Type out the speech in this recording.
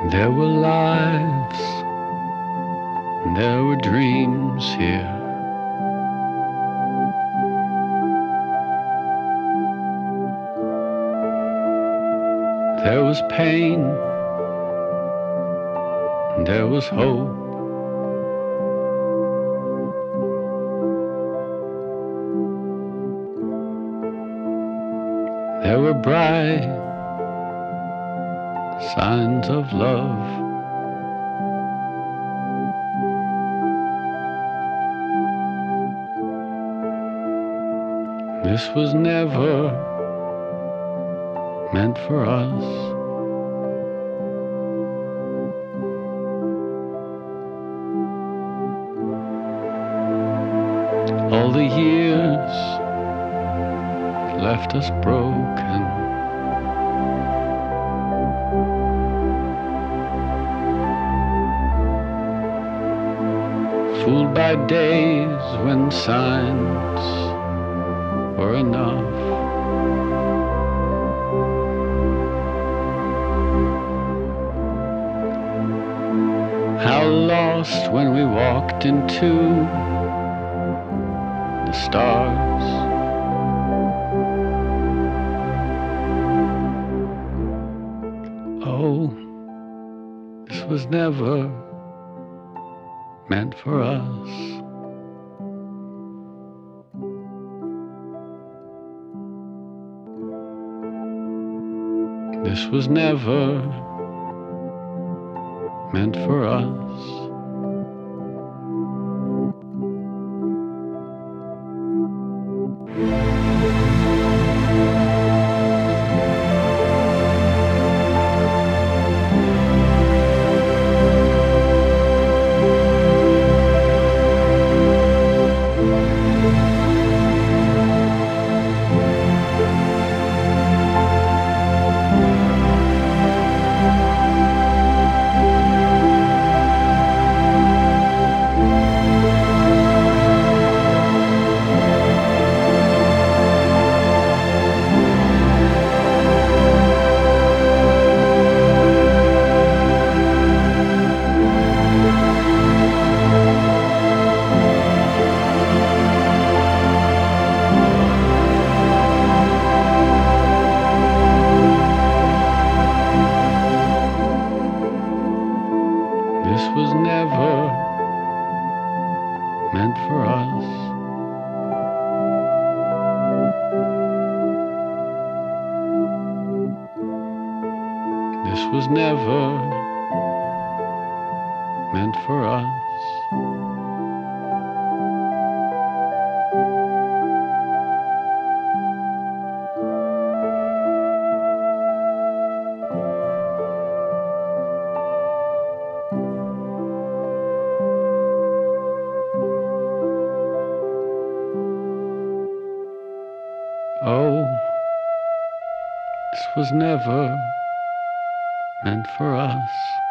There were lives, and there were dreams here. There was pain, and there was hope. There were bright signs of love. This was never meant for us. All the years left us broken. Fooled by days when signs were enough. How lost when we walked into the stars. Oh, this was never meant for us. This was never meant for us. This was never meant for us. This was never meant for us. Oh, this was never meant for us.